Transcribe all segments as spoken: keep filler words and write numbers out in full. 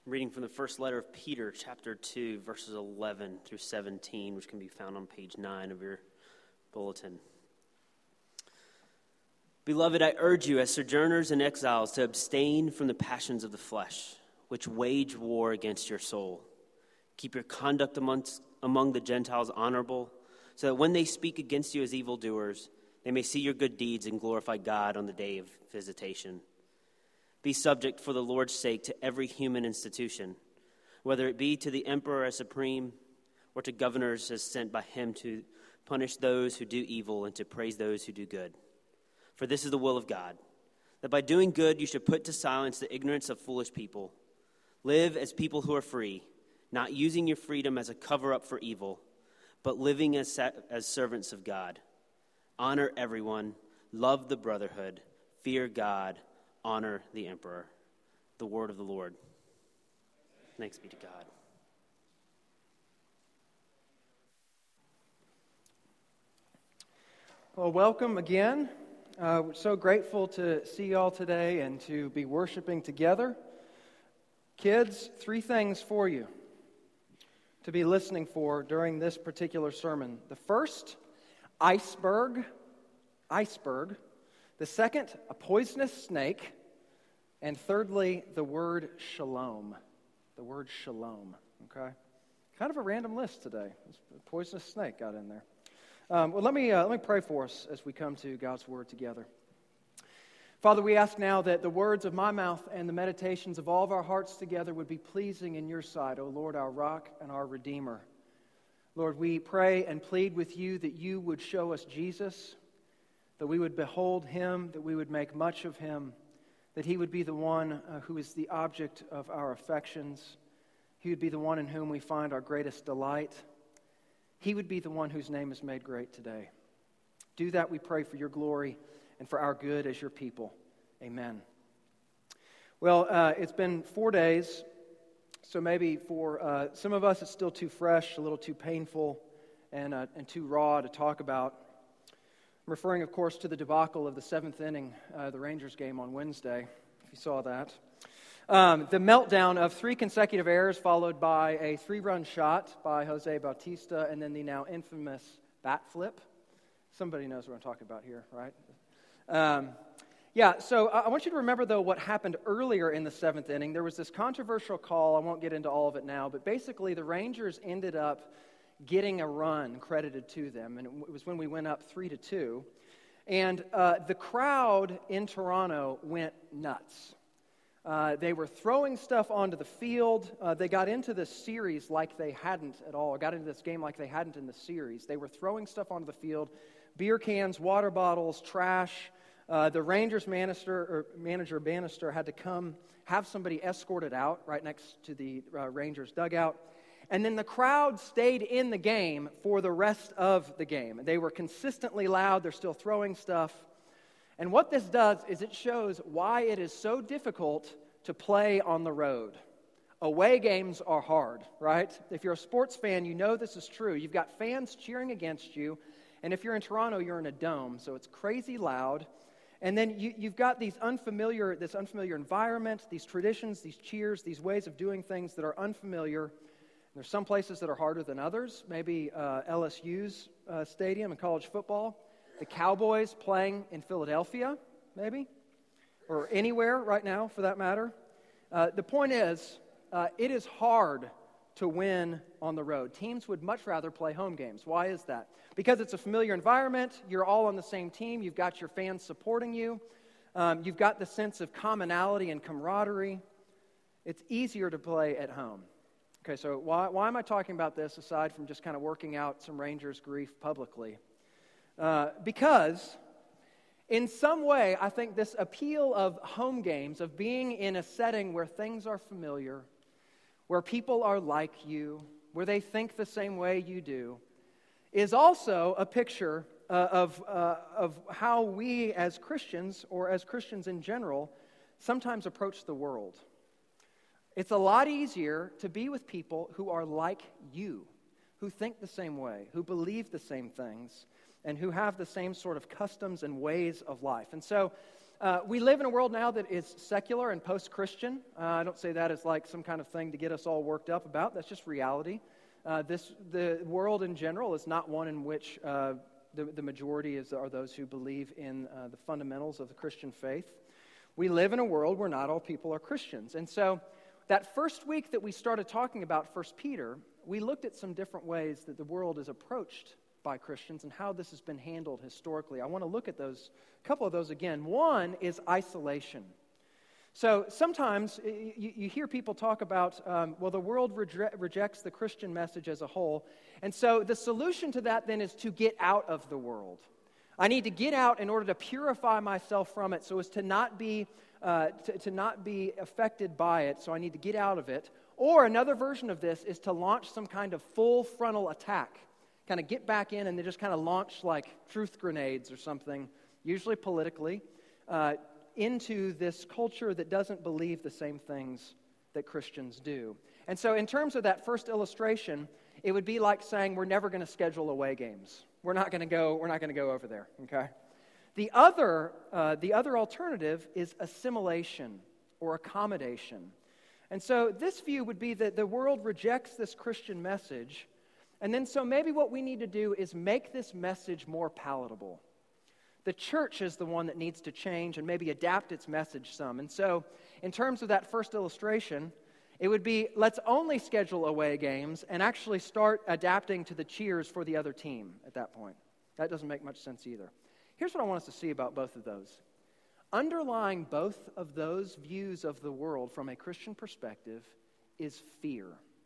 Reading from the first letter of Peter, chapter two, verses eleven through seventeen, which can be found on page nine of your bulletin. Beloved, I urge you as sojourners and exiles to abstain from the passions of the flesh, which wage war against your soul. Keep your conduct amongst, among the Gentiles honorable, so that when they speak against you as evildoers, they may see your good deeds and glorify God on the day of visitation. Be subject for the Lord's sake to every human institution, whether it be to the emperor as supreme or to governors as sent by him to punish those who do evil and to praise those who do good. For this is the will of God, that by doing good you should put to silence the ignorance of foolish people. Live as people who are free, not using your freedom as a cover-up for evil, but living as, as servants of God. Honor everyone, love the brotherhood, fear God, honor the emperor. The word of the Lord. Thanks be to God. Well, welcome again. Uh, we're so grateful to see you all today and to be worshiping together. Kids, three things for you to be listening for during this particular sermon. The first, iceberg, iceberg. The second, a poisonous snake. And thirdly, the word shalom. The word shalom, okay? Kind of a random list today. A poisonous snake got in there. Um, well, let me, uh, let me pray for us as we come to God's word together. Father, we ask now that the words of my mouth and the meditations of all of our hearts together would be pleasing in your sight, O Lord, our rock and our redeemer. Lord, we pray and plead with you that you would show us Jesus, that we would behold him, that we would make much of him, that he would be the one uh, who is the object of our affections. He would be the one in whom we find our greatest delight. He would be the one whose name is made great today. Do that, we pray, for your glory and for our good as your people. Amen. Well, uh, it's been four days, so maybe for uh, some of us it's still too fresh, a little too painful, and, uh, and too raw to talk about. I'm referring, of course, to the debacle of the seventh inning, uh, the Rangers game on Wednesday, if you saw that. Um, the meltdown of three consecutive errors followed by a three-run shot by Jose Bautista and then the now infamous bat flip. Somebody knows what I'm talking about here, right? Um, yeah, so I want you to remember, though, what happened earlier in the seventh inning. There was this controversial call. I won't get into all of it now, but basically the Rangers ended up getting a run credited to them, and it was when we went up three to two. And uh, the crowd in Toronto went nuts. Uh, they were throwing stuff onto the field. Uh, they got into this series like they hadn't at all, or got into this game like they hadn't in the series. They were throwing stuff onto the field, beer cans, water bottles, trash. Uh, the Rangers manager, or manager Bannister had to come have somebody escorted out right next to the uh, Rangers dugout. And then the crowd stayed in the game for the rest of the game. They were consistently loud. They're still throwing stuff. And what this does is it shows why it is so difficult to play on the road. Away games are hard, right? If you're a sports fan, you know this is true. You've got fans cheering against you. And if you're in Toronto, you're in a dome, so it's crazy loud. And then you, you've got these unfamiliar, this unfamiliar environment, these traditions, these cheers, these ways of doing things that are unfamiliar. There's some places that are harder than others, maybe uh, L S U's uh, stadium in college football, the Cowboys playing in Philadelphia, maybe, or anywhere right now for that matter. Uh, the point is, uh, it is hard to win on the road. Teams would much rather play home games. Why is that? Because it's a familiar environment, you're all on the same team, you've got your fans supporting you, um, you've got the sense of commonality and camaraderie. It's easier to play at home. Okay, so why, why am I talking about this aside from just kind of working out some Rangers grief publicly? Uh, because in some way, I think this appeal of home games, of being in a setting where things are familiar, where people are like you, where they think the same way you do, is also a picture uh, of, uh, of how we as Christians, or as Christians in general, sometimes approach the world. It's a lot easier to be with people who are like you, who think the same way, who believe the same things, and who have the same sort of customs and ways of life. And so Uh, we live in a world now that is secular and post-Christian. Uh, I don't say that as like some kind of thing to get us all worked up about. That's just reality. Uh, this the world in general is not one in which uh, the, the majority is are those who believe in uh, the fundamentals of the Christian faith. We live in a world where not all people are Christians. And so that first week that we started talking about First Peter, we looked at some different ways that the world is approached by Christians and how this has been handled historically. I want to look at those, a couple of those again. One is isolation. So sometimes you, you hear people talk about, um, well, the world reje- rejects the Christian message as a whole. And so the solution to that then is to get out of the world. I need to get out in order to purify myself from it so as to not be uh, to, to not be affected by it. So I need to get out of it. Or another version of this is to launch some kind of full frontal attack. Kind of get back in and they just kind of launch like truth grenades or something, usually politically, uh, into this culture that doesn't believe the same things that Christians do. And so in terms of that first illustration, it would be like saying we're never going to schedule away games. We're not going to go, we're not going to go over there, okay? The other, uh, the other alternative is assimilation or accommodation. And so this view would be that the world rejects this Christian message. And then so maybe what we need to do is make this message more palatable. The church is the one that needs to change and maybe adapt its message some. And so in terms of that first illustration, it would be let's only schedule away games and actually start adapting to the cheers for the other team at that point. That doesn't make much sense either. Here's what I want us to see about both of those. Underlying both of those views of the world from a Christian perspective is fear.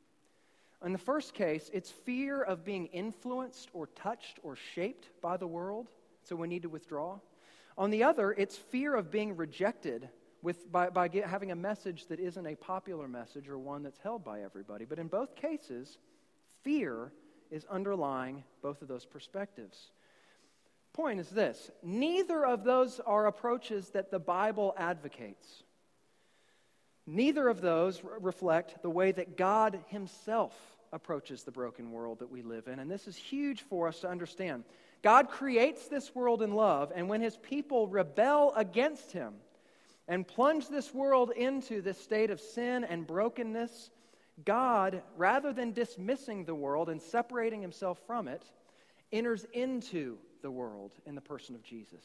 In the first case, it's fear of being influenced or touched or shaped by the world, so we need to withdraw. On the other, it's fear of being rejected with by, by get, having a message that isn't a popular message or one that's held by everybody. But in both cases, fear is underlying both of those perspectives. Point is this: neither of those are approaches that the Bible advocates. Neither of those re- reflect the way that God himself approaches the broken world that we live in. And this is huge for us to understand. God creates this world in love, and when his people rebel against him and plunge this world into this state of sin and brokenness, God, rather than dismissing the world and separating himself from it, enters into the world in the person of Jesus.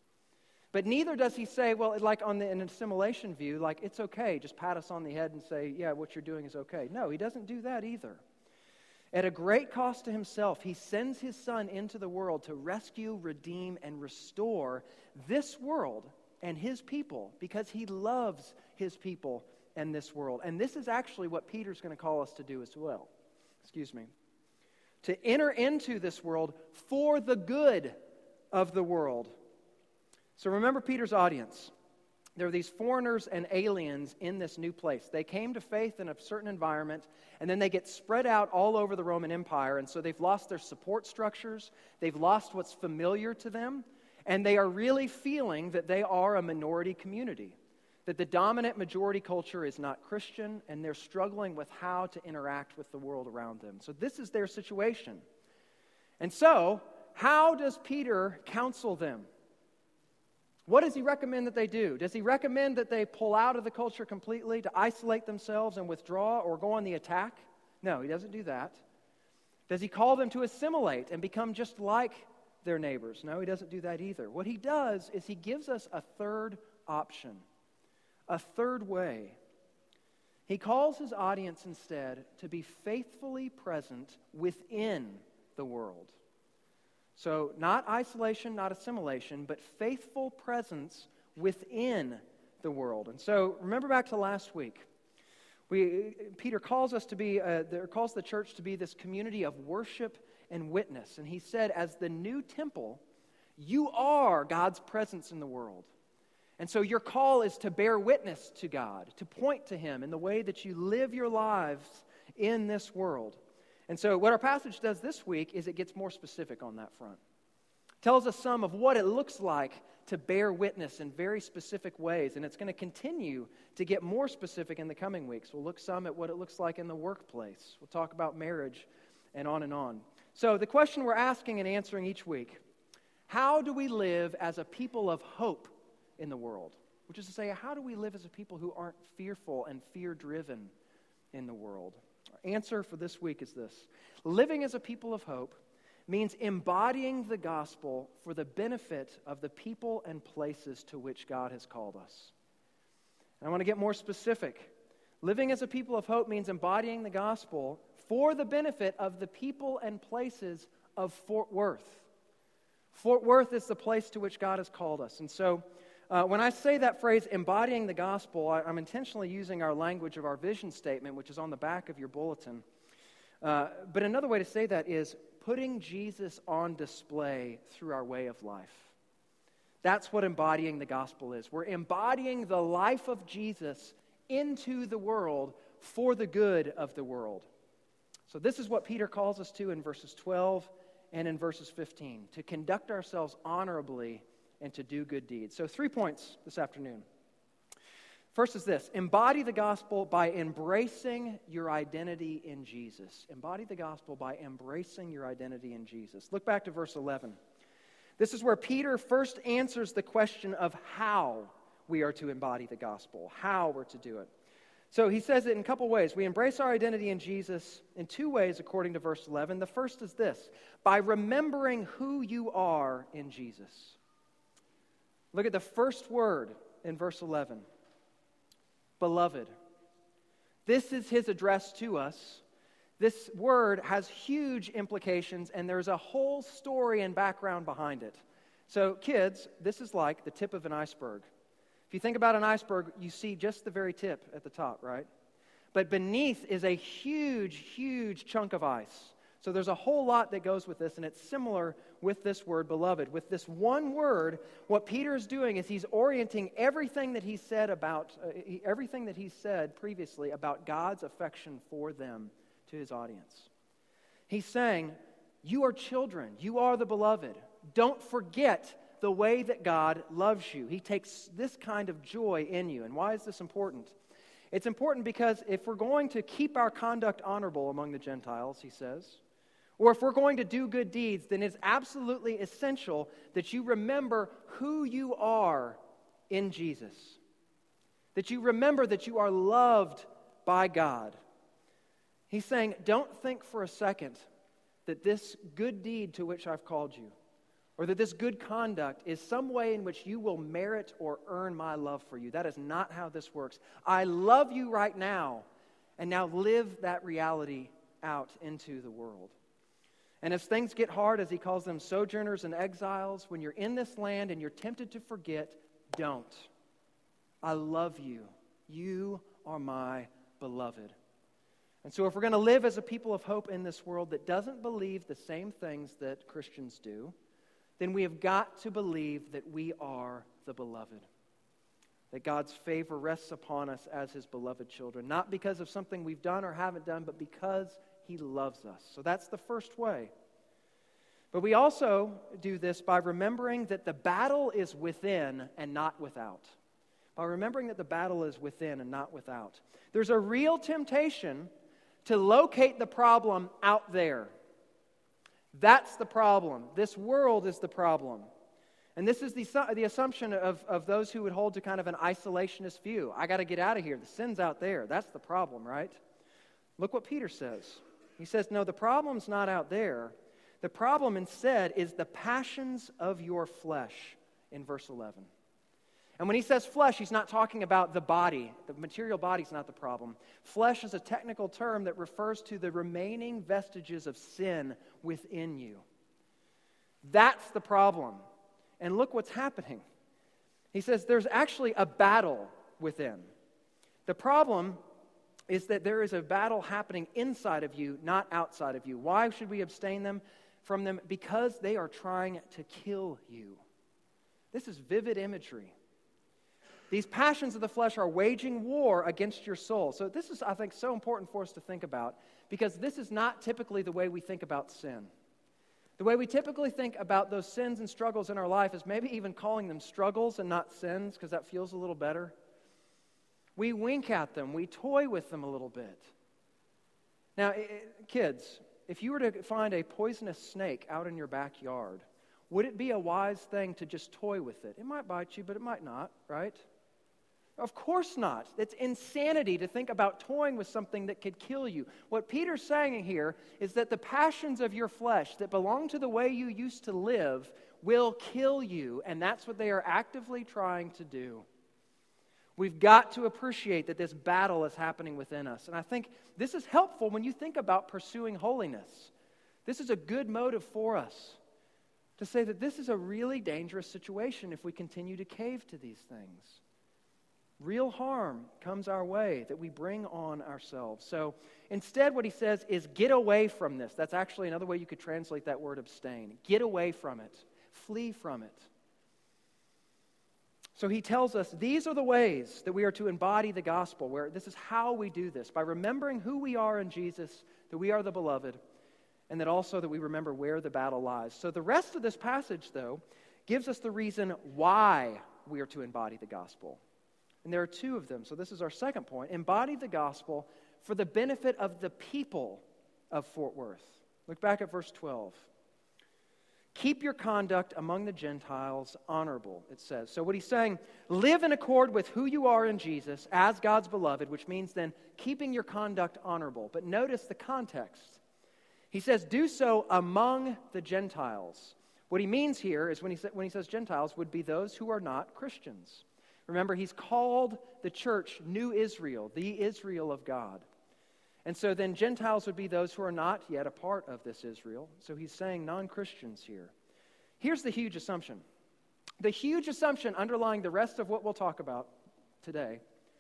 But neither does he say, well, like on the, an assimilation view, like it's okay, just pat us on the head and say, yeah, what you're doing is okay. No, he doesn't do that either. At a great cost to himself, he sends his son into the world to rescue, redeem, and restore this world and his people because he loves his people and this world. And this is actually what Peter's going to call us to do as well. Excuse me. To enter into this world for the good of the world. So remember Peter's audience. There are these foreigners and aliens in this new place. They came to faith in a certain environment, and then they get spread out all over the Roman Empire, and so they've lost their support structures, they've lost what's familiar to them, and they are really feeling that they are a minority community, that the dominant majority culture is not Christian, and they're struggling with how to interact with the world around them. So this is their situation. And so, how does Peter counsel them? What does he recommend that they do? Does he recommend that they pull out of the culture completely, to isolate themselves and withdraw or go on the attack? No, he doesn't do that. Does he call them to assimilate and become just like their neighbors? No, he doesn't do that either. What he does is he gives us a third option, a third way. He calls his audience instead to be faithfully present within the world. So not isolation, not assimilation, but faithful presence within the world. And so remember back to last week. We, Peter calls us to be, uh, there, calls the church to be this community of worship and witness. And he said, as the new temple, you are God's presence in the world. And so your call is to bear witness to God, to point to him in the way that you live your lives in this world. And so what our passage does this week is it gets more specific on that front. It tells us some of what it looks like to bear witness in very specific ways, and it's going to continue to get more specific in the coming weeks. We'll look some at what it looks like in the workplace. We'll talk about marriage and on and on. So the question we're asking and answering each week, how do we live as a people of hope in the world, which is to say, how do we live as a people who aren't fearful and fear-driven in the world? Our answer for this week is this. Living as a people of hope means embodying the gospel for the benefit of the people and places to which God has called us. And I want to get more specific. Living as a people of hope means embodying the gospel for the benefit of the people and places of Fort Worth. Fort Worth is the place to which God has called us. And so uh, when I say that phrase, embodying the gospel, I, I'm intentionally using our language of our vision statement, which is on the back of your bulletin. Uh, but another way to say that is putting Jesus on display through our way of life. That's what embodying the gospel is. We're embodying the life of Jesus into the world for the good of the world. So this is what Peter calls us to in verses twelve and in verses fifteen, to conduct ourselves honorably and to do good deeds. So three points this afternoon. First is this: embody the gospel by embracing your identity in Jesus. Embody the gospel by embracing your identity in Jesus. Look back to verse eleven. This is where Peter first answers the question of how we are to embody the gospel, how we're to do it. So he says it in a couple ways. We embrace our identity in Jesus in two ways, according to verse eleven. The first is this: by remembering who you are in Jesus. Look at the first word in verse eleven. Beloved. This is his address to us. This word has huge implications, and there's a whole story and background behind it. So, kids, this is like the tip of an iceberg. If you think about an iceberg, you see just the very tip at the top, right? But beneath is a huge, huge chunk of ice. So there's a whole lot that goes with this, and it's similar with this word, beloved. With this one word, what Peter is doing is he's orienting everything that he said about, uh, he, everything that he said previously about God's affection for them to his audience. He's saying, you are children, you are the beloved. Don't forget the way that God loves you. He takes this kind of joy in you. And why is this important? It's important because if we're going to keep our conduct honorable among the Gentiles, he says, or if we're going to do good deeds, then it's absolutely essential that you remember who you are in Jesus. That you remember that you are loved by God. He's saying, don't think for a second that this good deed to which I've called you, or that this good conduct is some way in which you will merit or earn my love for you. That is not how this works. I love you right now, and now live that reality out into the world. And as things get hard, as he calls them sojourners and exiles, when you're in this land and you're tempted to forget, don't. I love you. You are my beloved. And so if we're going to live as a people of hope in this world that doesn't believe the same things that Christians do, then we have got to believe that we are the beloved. That God's favor rests upon us as his beloved children, not because of something we've done or haven't done, but because he loves us. So that's the first way. But we also do this by remembering that the battle is within and not without. By remembering that the battle is within and not without. There's a real temptation to locate the problem out there. That's the problem. This world is the problem. And this is the, the assumption of, of those who would hold to kind of an isolationist view. I got to get out of here. The sin's out there. That's the problem, right? Look what Peter says. He says, no, the problem's not out there. The problem instead is the passions of your flesh in verse eleven. And when he says flesh, he's not talking about the body. The material body is not the problem. Flesh is a technical term that refers to the remaining vestiges of sin within you. That's the problem. And look what's happening. He says there's actually a battle within. The problem is that there is a battle happening inside of you, not outside of you. Why should we abstain them from them? Because they are trying to kill you. This is vivid imagery. These passions of the flesh are waging war against your soul. So this is, I think, so important for us to think about, because this is not typically the way we think about sin. The way we typically think about those sins and struggles in our life is maybe even calling them struggles and not sins, because that feels a little better. We wink at them. We toy with them a little bit. Now, kids, if you were to find a poisonous snake out in your backyard, would it be a wise thing to just toy with it? It might bite you, but it might not, right? Of course not. It's insanity to think about toying with something that could kill you. What Peter's saying here is that the passions of your flesh that belong to the way you used to live will kill you, and that's what they are actively trying to do. We've got to appreciate that this battle is happening within us. And I think this is helpful when you think about pursuing holiness. This is a good motive for us to say that this is a really dangerous situation if we continue to cave to these things. Real harm comes our way that we bring on ourselves. So instead what he says is get away from this. That's actually another way you could translate that word abstain. Get away from it. Flee from it. So he tells us these are the ways that we are to embody the gospel, where this is how we do this, by remembering who we are in Jesus, that we are the beloved, and that also that we remember where the battle lies. So the rest of this passage, though, gives us the reason why we are to embody the gospel. And there are two of them. So this is our second point. Embody the gospel for the benefit of the people of Fort Worth. Look back at verse twelve. Keep your conduct among the Gentiles honorable, it says. So what he's saying, live in accord with who you are in Jesus as God's beloved, which means then keeping your conduct honorable. But notice the context. He says, do so among the Gentiles. What he means here is when he, sa- when he says Gentiles would be those who are not Christians. Remember, he's called the church New Israel, the Israel of God. And so then Gentiles would be those who are not yet a part of this Israel. So he's saying non-Christians here. Here's the huge assumption. The huge assumption underlying the rest of what we'll talk about today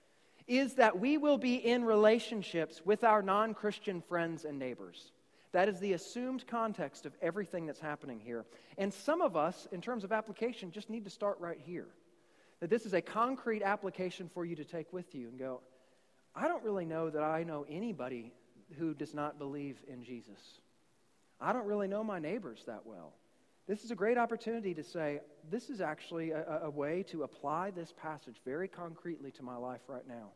is that we will be in relationships with our non-Christian friends and neighbors. That is the assumed context of everything that's happening here. And some of us, in terms of application, just need to start right here. That this is a concrete application for you to take with you and go, I don't really know that I know anybody who does not believe in Jesus. I don't really know my neighbors that well. This is a great opportunity to say, this is actually a, a way to apply this passage very concretely to my life right now.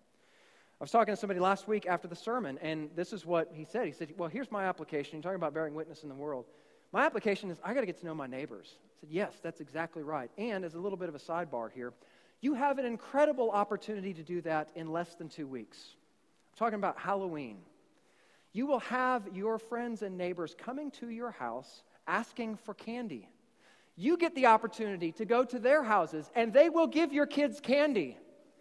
I was talking to somebody last week after the sermon, and this is what he said. He said, well, here's my application. You're talking about bearing witness in the world. My application is I got to get to know my neighbors. I said, yes, that's exactly right. And as a little bit of a sidebar here, you have an incredible opportunity to do that in less than two weeks. I'm talking about Halloween. You will have your friends and neighbors coming to your house asking for candy. You get the opportunity to go to their houses, and they will give your kids candy.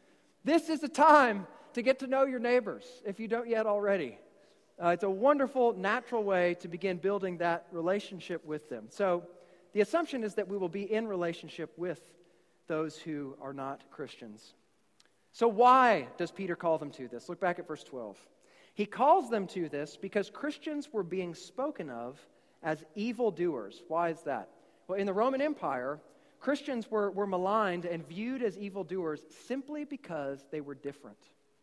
This is the time to get to know your neighbors, if you don't yet already. Uh, it's a wonderful, natural way to begin building that relationship with them. So the assumption is that we will be in relationship with those who are not Christians. So why does Peter call them to this? Look back at verse twelve. He calls them to this because Christians were being spoken of as evildoers. Why is that? Well, in the Roman Empire, Christians were, were maligned and viewed as evildoers simply because they were different.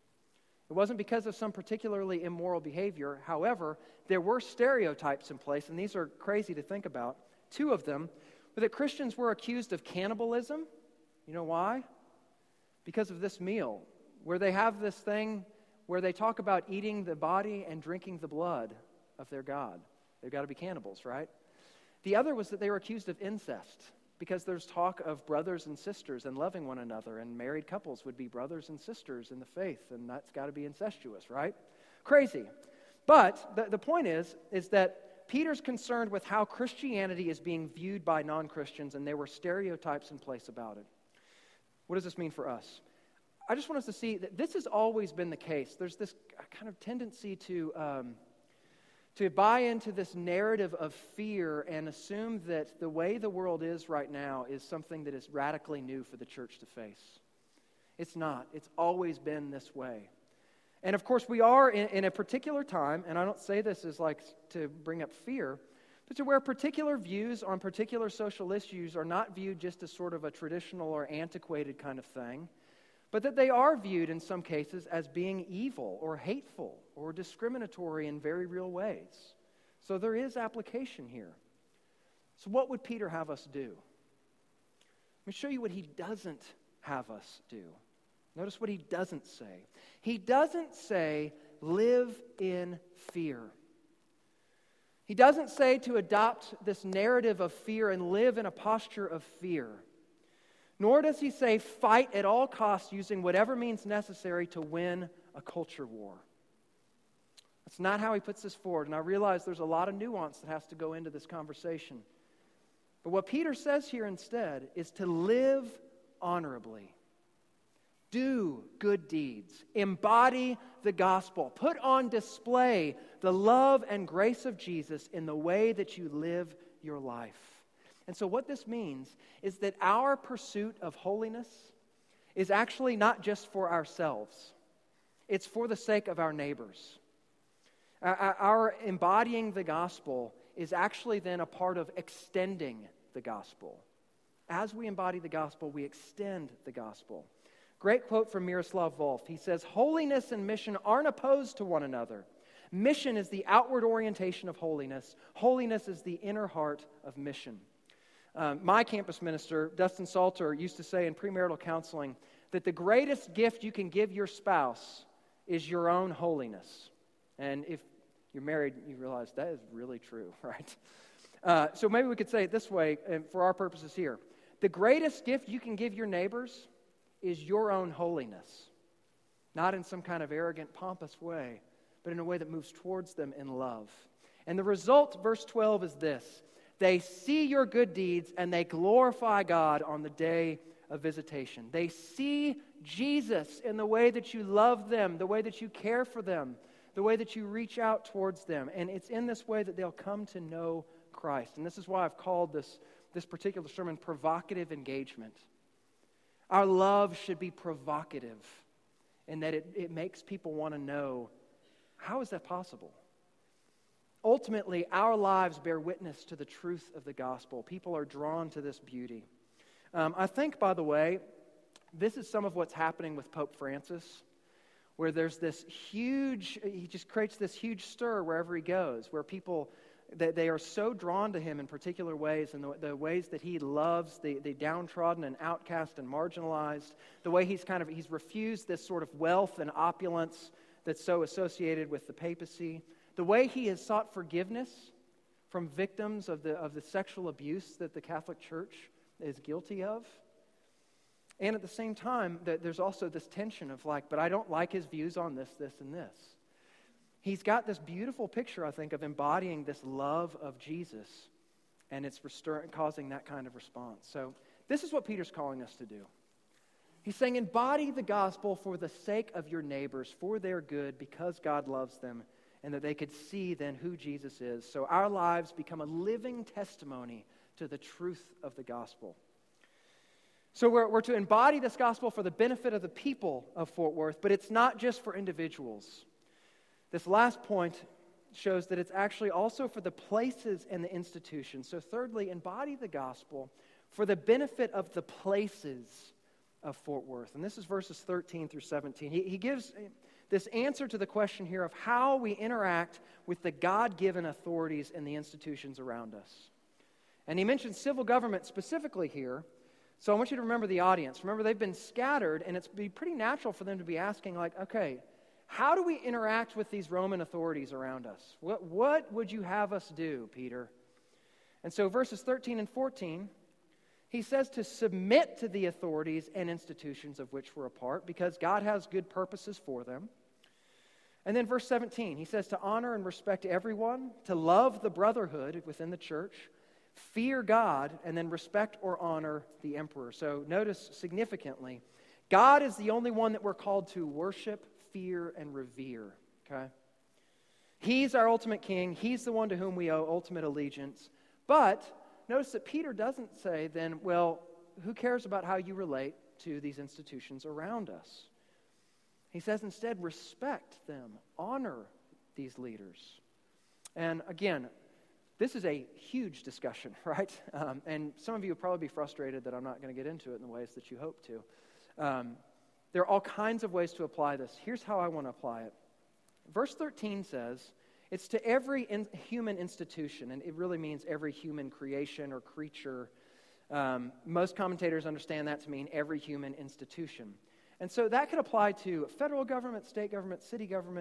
It wasn't because of some particularly immoral behavior. However, there were stereotypes in place, and these are crazy to think about. Two of them were that Christians were accused of cannibalism. You know why? Because of this meal, where they have this thing where they talk about eating the body and drinking the blood of their God. They've got to be cannibals, right? The other was that they were accused of incest, because there's talk of brothers and sisters and loving one another, and married couples would be brothers and sisters in the faith, and that's got to be incestuous, right? Crazy. But the, the point is, is that Peter's concerned with how Christianity is being viewed by non-Christians, and there were stereotypes in place about it. What does this mean for us? I just want us to see that this has always been the case. There's this kind of tendency to um, to buy into this narrative of fear and assume that the way the world is right now is something that is radically new for the church to face. It's not. It's always been this way. And of course, we are in, in a particular time, and I don't say this as like to bring up fear, but to where particular views on particular social issues are not viewed just as sort of a traditional or antiquated kind of thing, but that they are viewed in some cases as being evil or hateful or discriminatory in very real ways. So there is application here. So what would Peter have us do? Let me show you what he doesn't have us do. Notice what he doesn't say. He doesn't say, live in fear. He doesn't say to adopt this narrative of fear and live in a posture of fear. Nor does he say fight at all costs using whatever means necessary to win a culture war. That's not how he puts this forward, and I realize there's a lot of nuance that has to go into this conversation. But what Peter says here instead is to live honorably. Do good deeds. Embody the gospel. Put on display the love and grace of Jesus in the way that you live your life. And so what this means is that our pursuit of holiness is actually not just for ourselves. It's for the sake of our neighbors. Our embodying the gospel is actually then a part of extending the gospel. As we embody the gospel, we extend the gospel. Great quote from Miroslav Volf. He says, "Holiness and mission aren't opposed to one another. Mission is the outward orientation of holiness. Holiness is the inner heart of mission." Um, my campus minister, Dustin Salter, used to say in premarital counseling that the greatest gift you can give your spouse is your own holiness. And if you're married, you realize that is really true, right? Uh, so maybe we could say it this way, and for our purposes here. The greatest gift you can give your neighbors is your own holiness. Not in some kind of arrogant, pompous way, but in a way that moves towards them in love. And the result, verse twelve, is this. They see your good deeds and they glorify God on the day of visitation. They see Jesus in the way that you love them, the way that you care for them, the way that you reach out towards them. And it's in this way that they'll come to know Christ. And this is why I've called this, this particular sermon Provocative Engagement. Our love should be provocative in that it, it makes people want to know, how is that possible? Ultimately, our lives bear witness to the truth of the gospel. People are drawn to this beauty. Um, I think, by the way, this is some of what's happening with Pope Francis, where there's this huge, he just creates this huge stir wherever he goes, where people, they, they are so drawn to him in particular ways, and the, the ways that he loves the, the downtrodden and outcast and marginalized, the way he's kind of, he's refused this sort of wealth and opulence that's so associated with the papacy, the way he has sought forgiveness from victims of the, of the sexual abuse that the Catholic Church is guilty of. And at the same time, there's also this tension of like, but I don't like his views on this, this, and this. He's got this beautiful picture, I think, of embodying this love of Jesus, and it's restor- causing that kind of response. So this is what Peter's calling us to do. He's saying, embody the gospel for the sake of your neighbors, for their good, because God loves them, and that they could see then who Jesus is. So our lives become a living testimony to the truth of the gospel. So we're, we're to embody this gospel for the benefit of the people of Fort Worth, but it's not just for individuals. This last point shows that it's actually also for the places and the institutions. So thirdly, embody the gospel for the benefit of the places of Fort Worth. And this is verses thirteen through seventeen. He, he gives this answer to the question here of how we interact with the God-given authorities and the institutions around us. And he mentions civil government specifically here. So I want you to remember the audience. Remember, they've been scattered, and it's be pretty natural for them to be asking, like, okay, how do we interact with these Roman authorities around us? What, what would you have us do, Peter? And so verses thirteen and fourteen, he says to submit to the authorities and institutions of which we're a part, because God has good purposes for them. And then verse seventeen, he says to honor and respect everyone, to love the brotherhood within the church, fear God, and then respect or honor the emperor. So notice significantly, God is the only one that we're called to worship, fear, and revere. Okay? He's our ultimate king. He's the one to whom we owe ultimate allegiance. But notice that Peter doesn't say then, well, who cares about how you relate to these institutions around us? He says instead, respect them, honor these leaders. And again, this is a huge discussion, right? Um, and some of you will probably be frustrated that I'm not going to get into it in the ways that you hope to. Um, there are all kinds of ways to apply this. Here's how I want to apply it. Verse thirteen says, it's to every in, human institution, and it really means every human creation or creature. Um, most commentators understand that to mean every human institution. And so that could apply to federal government, state government, city government,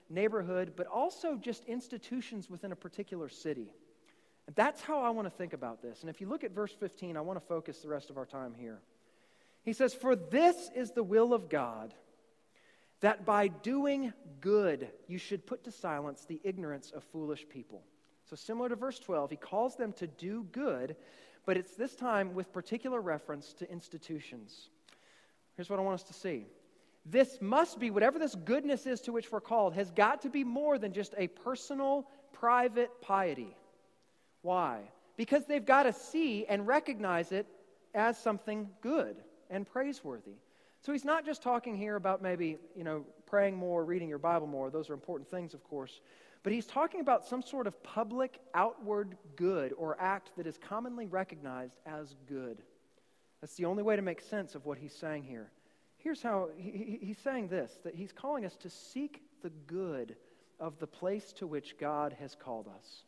neighborhood, but also just institutions within a particular city. And that's how I want to think about this. And if you look at verse fifteen, I want to focus the rest of our time here. He says, "For this is the will of God, that by doing good you should put to silence the ignorance of foolish people." So similar to verse twelve, he calls them to do good, but it's this time with particular reference to institutions. Here's what I want us to see. This must be, whatever this goodness is to which we're called, has got to be more than just a personal, private piety. Why? Because they've got to see and recognize it as something good and praiseworthy. So he's not just talking here about maybe, you know, praying more, reading your Bible more. Those are important things, of course. But he's talking about some sort of public, outward good or act that is commonly recognized as good. That's the only way to make sense of what he's saying here. Here's how he, he, he's saying this, that he's calling us to seek the good of the place to which God has called us.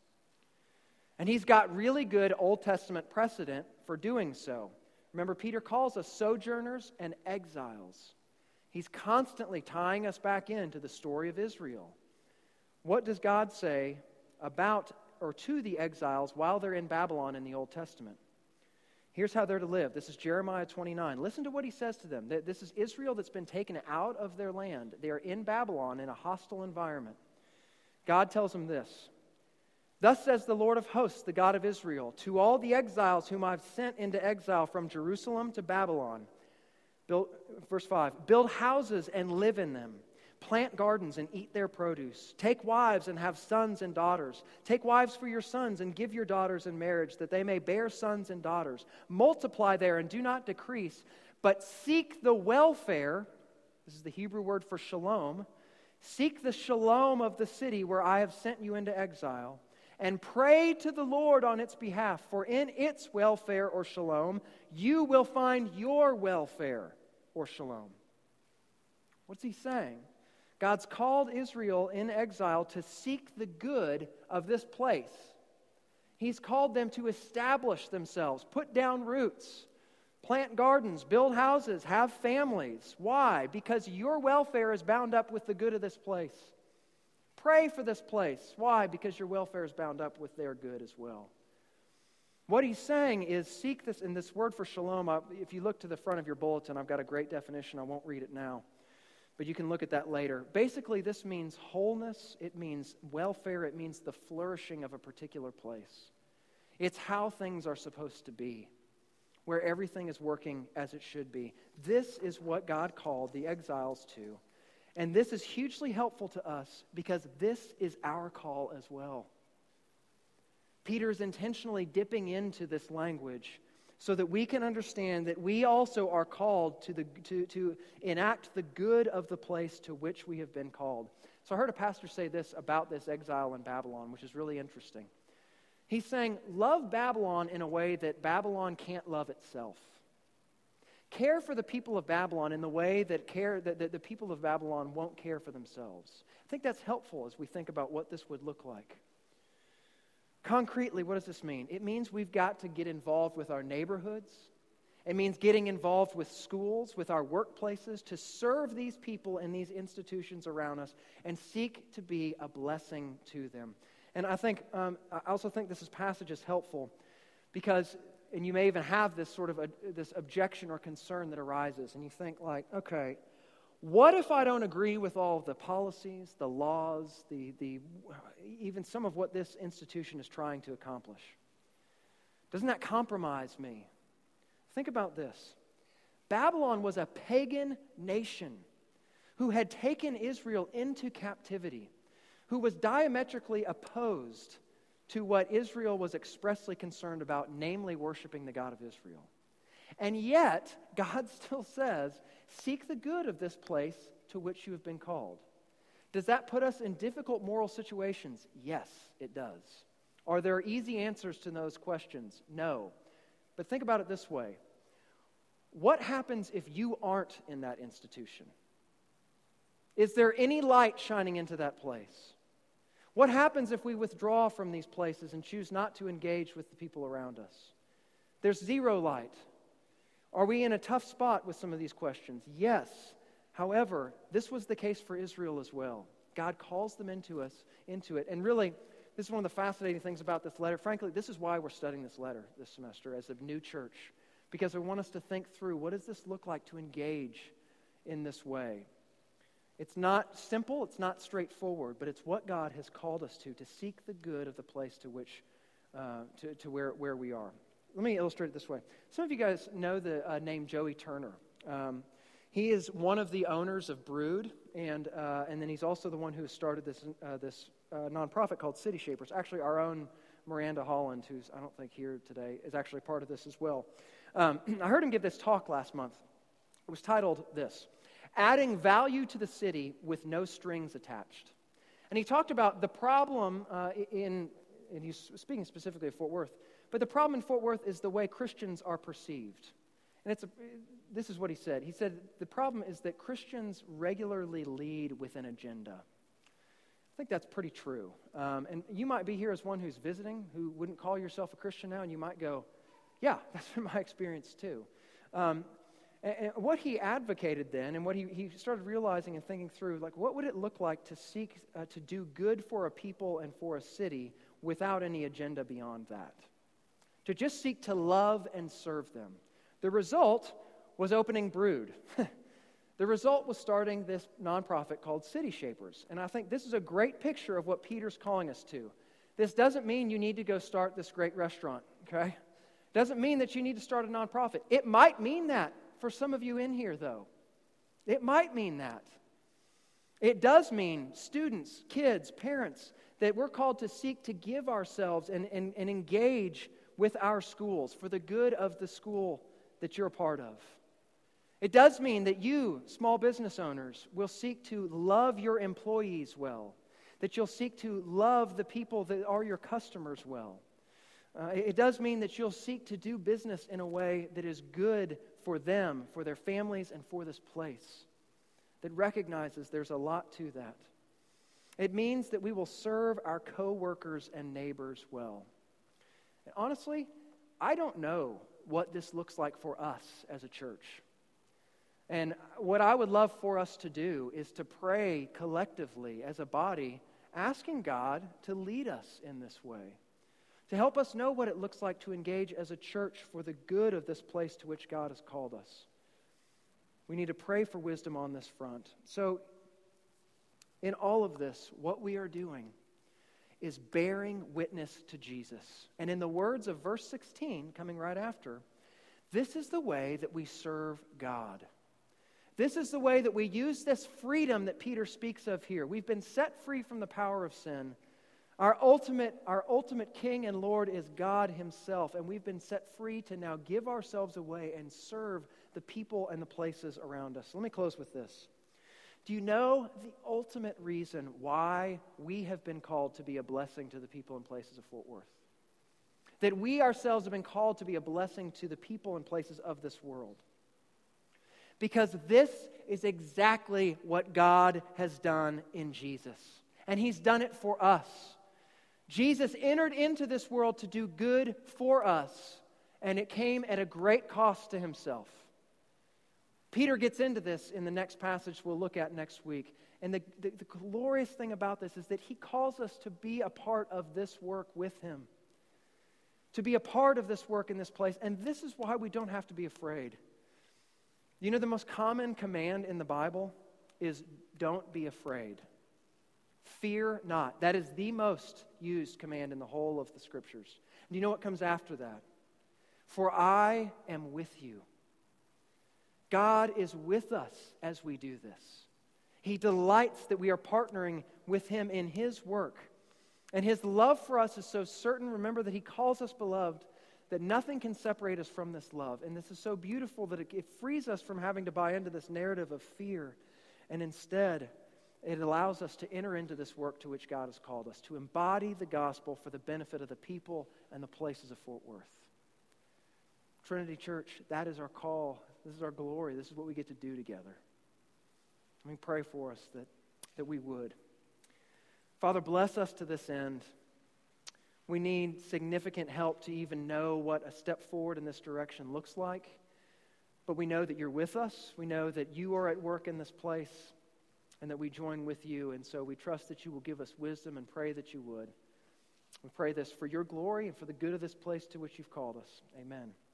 And he's got really good Old Testament precedent for doing so. Remember, Peter calls us sojourners and exiles. He's constantly tying us back into the story of Israel. What does God say about or to the exiles while they're in Babylon in the Old Testament? Here's how they're to live. This is Jeremiah twenty-nine. Listen to what he says to them. This is Israel that's been taken out of their land. They are in Babylon in a hostile environment. God tells them this. "Thus says the Lord of hosts, the God of Israel, to all the exiles whom I've sent into exile from Jerusalem to Babylon." Build, verse five, "Build houses and live in them. Plant gardens and eat their produce. Take wives and have sons and daughters. Take wives for your sons and give your daughters in marriage, that they may bear sons and daughters. Multiply there and do not decrease, but seek the welfare," this is the Hebrew word for shalom, "seek the shalom of the city where I have sent you into exile, and pray to the Lord on its behalf, for in its welfare or shalom, you will find your welfare or shalom." What's he saying? God's called Israel in exile to seek the good of this place. He's called them to establish themselves, put down roots, plant gardens, build houses, have families. Why? Because your welfare is bound up with the good of this place. Pray for this place. Why? Because your welfare is bound up with their good as well. What he's saying is seek this, and this word for shalom, if you look to the front of your bulletin, I've got a great definition. I won't read it now, but you can look at that later. Basically, this means wholeness. It means welfare. It means the flourishing of a particular place. It's how things are supposed to be, where everything is working as it should be. This is what God called the exiles to. And this is hugely helpful to us because this is our call as well. Peter is intentionally dipping into this language so that we can understand that we also are called to, the, to, to enact the good of the place to which we have been called. So I heard a pastor say this about this exile in Babylon, which is really interesting. He's saying, love Babylon in a way that Babylon can't love itself. Care for the people of Babylon in the way that, care, that, that the people of Babylon won't care for themselves. I think that's helpful as we think about what this would look like. Concretely, what does this mean? It means we've got to get involved with our neighborhoods. It means getting involved with schools, with our workplaces, to serve these people and these institutions around us and seek to be a blessing to them. And I think, um, I also think this is, passage is helpful because, and you may even have this sort of a, this objection or concern that arises, and you think like, okay, what if I don't agree with all of the policies, the laws, the, the even some of what this institution is trying to accomplish? Doesn't that compromise me? Think about this. Babylon was a pagan nation who had taken Israel into captivity, who was diametrically opposed to what Israel was expressly concerned about, namely worshiping the God of Israel. And yet, God still says, seek the good of this place to which you have been called. Does that put us in difficult moral situations? Yes, it does. Are there easy answers to those questions? No. But think about it this way. What happens if you aren't in that institution? Is there any light shining into that place? What happens if we withdraw from these places and choose not to engage with the people around us? There's zero light. Are we in a tough spot with some of these questions? Yes. However, this was the case for Israel as well. God calls them into us, into it. And really, this is one of the fascinating things about this letter. Frankly, this is why we're studying this letter this semester as a new church, because I want us to think through, what does this look like to engage in this way? It's not simple, it's not straightforward, but it's what God has called us to, to seek the good of the place to which, uh, to, to where, where we are. Let me illustrate it this way. Some of you guys know the uh, name Joey Turner. Um, he is one of the owners of Brood, and uh, and then he's also the one who started this uh, this uh, nonprofit called City Shapers. Actually, our own Miranda Holland, who's I don't think here today, is actually part of this as well. Um, I heard him give this talk last month. It was titled this: Adding Value to the City with No Strings Attached. And he talked about the problem uh, in, and he's speaking specifically of Fort Worth, but the problem in Fort Worth is the way Christians are perceived. And it's a, this is what he said. He said, the problem is that Christians regularly lead with an agenda. I think that's pretty true. Um, and you might be here as one who's visiting, who wouldn't call yourself a Christian now, and you might go, yeah, that's been my experience too. Um, and, and what he advocated then, and what he, he started realizing and thinking through, like, what would it look like to seek uh, to do good for a people and for a city without any agenda beyond that? To just seek to love and serve them. The result was opening Brood. The result was starting this nonprofit called City Shapers. And I think this is a great picture of what Peter's calling us to. This doesn't mean you need to go start this great restaurant, okay? Doesn't mean that you need to start a nonprofit. It might mean that for some of you in here, though. It might mean that. It does mean students, kids, parents, that we're called to seek to give ourselves and, and, and engage with our schools for the good of the school that you're a part of. It does mean that you, small business owners, will seek to love your employees well, that you'll seek to love the people that are your customers well. Uh, it does mean that you'll seek to do business in a way that is good for them, for their families, and for this place, that recognizes there's a lot to that. It means that we will serve our co-workers and neighbors well. And honestly, I don't know what this looks like for us as a church. And what I would love for us to do is to pray collectively as a body, asking God to lead us in this way, to help us know what it looks like to engage as a church for the good of this place to which God has called us. We need to pray for wisdom on this front. So, in all of this, what we are doing is bearing witness to Jesus. And in the words of verse sixteen, coming right after, this is the way that we serve God. This is the way that we use this freedom that Peter speaks of here. We've been set free from the power of sin. Our ultimate, our ultimate King and Lord is God Himself, and we've been set free to now give ourselves away and serve the people and the places around us. Let me close with this. Do you know the ultimate reason why we have been called to be a blessing to the people and places of Fort Worth? That we ourselves have been called to be a blessing to the people and places of this world. Because this is exactly what God has done in Jesus. And He's done it for us. Jesus entered into this world to do good for us, and it came at a great cost to Himself. Peter gets into this in the next passage we'll look at next week. And the, the, the glorious thing about this is that he calls us to be a part of this work with him. To be a part of this work in this place. And this is why we don't have to be afraid. You know, the most common command in the Bible is don't be afraid. Fear not. That is the most used command in the whole of the Scriptures. And you know what comes after that? For I am with you. God is with us as we do this. He delights that we are partnering with Him in His work. And His love for us is so certain. Remember that He calls us beloved, that nothing can separate us from this love. And this is so beautiful that it, it frees us from having to buy into this narrative of fear. And instead, it allows us to enter into this work to which God has called us, to embody the gospel for the benefit of the people and the places of Fort Worth. Trinity Church, that is our call. This is our glory. This is what we get to do together. Let me pray for us that, that we would. Father, bless us to this end. We need significant help to even know what a step forward in this direction looks like. But we know that you're with us. We know that you are at work in this place. and that we join with you. And so we trust that you will give us wisdom and pray that you would. We pray this for your glory and for the good of this place to which you've called us. Amen.